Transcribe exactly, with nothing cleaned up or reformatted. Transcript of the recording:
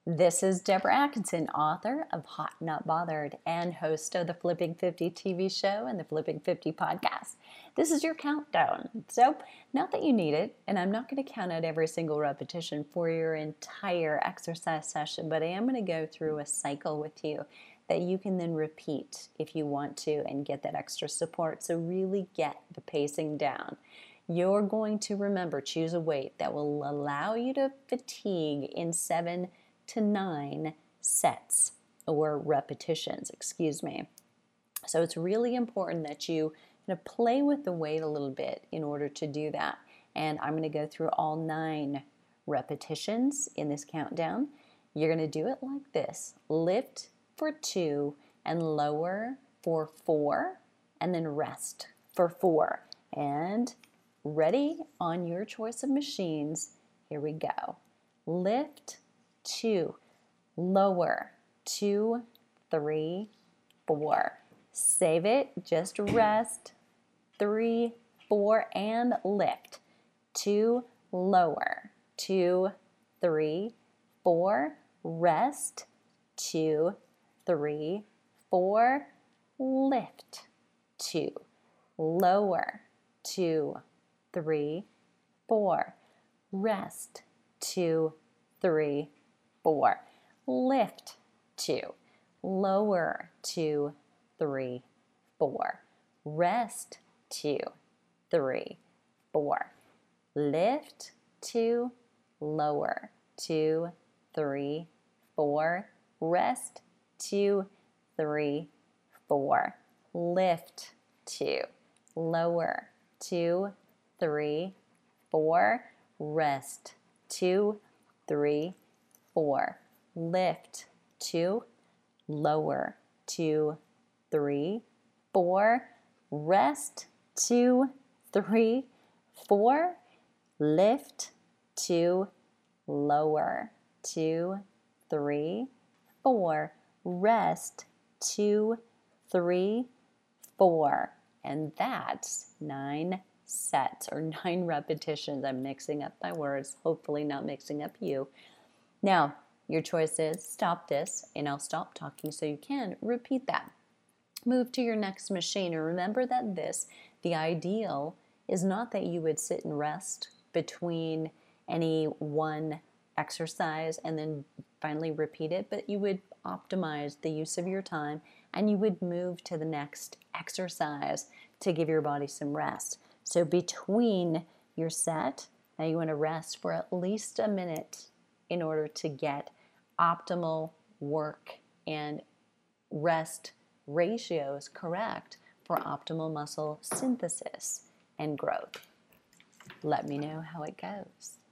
This is Deborah Atkinson, author of Hot Not Bothered and host of the Flipping fifty T V show and the Flipping fifty podcast. This is your countdown. So, not that you need it, and I'm not going to count out every single repetition for your entire exercise session, but I am going to go through a cycle with you that you can then repeat if you want to and get that extra support. So really get the pacing down. You're going to remember, choose a weight that will allow you to fatigue in seven to nine sets or repetitions, excuse me. So it's really important that you kind of play with the weight a little bit in order to do that. And I'm going to go through all nine repetitions in this countdown. You're going to do it like this. Lift for two and lower for four, and then rest for four. And ready on your choice of machines. Here we go. Lift, two, lower, two, three, four. Save it, just rest, three, four, and lift. Two, lower, two, three, four, rest, two, three, four, lift, two, lower, two, three, four, rest, two, three, four, lift, two, lower, two, three, four, rest, two, three, four, lift, two, lower, two, three, four, rest, two, three, four, lift, two, lower, two, three, four, rest, two, three, four, lift, two, lower, two, three, four, rest, two, three, four, lift, two, lower, two, three, four, rest, two, three, four. And that's nine sets or nine repetitions. I'm mixing up my words, hopefully not mixing up you. Now, your choice is stop this, and I'll stop talking so you can repeat that. Move to your next machine, and remember that this, the ideal, is not that you would sit and rest between any one exercise and then finally repeat it, but you would optimize the use of your time and you would move to the next exercise to give your body some rest. So between your set, now you want to rest for at least a minute in order to get optimal work and rest ratios correct for optimal muscle synthesis and growth. Let me know how it goes.